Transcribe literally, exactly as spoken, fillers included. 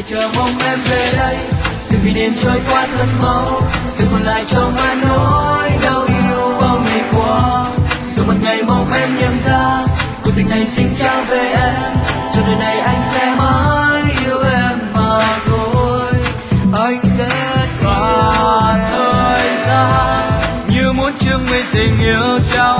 để chờ mong em về đây. Từng kỷ niệm trôi qua thật mau, giờ còn lại trong anh nỗi đau yêu bao ngày qua. Rồi một ngày mong em nhận ra cuộc tình này xin trao về em, cho đời này anh sẽ mãi yêu em mà thôi. Anh ghét qua thời gian như muốn chứng minh tình yêu trao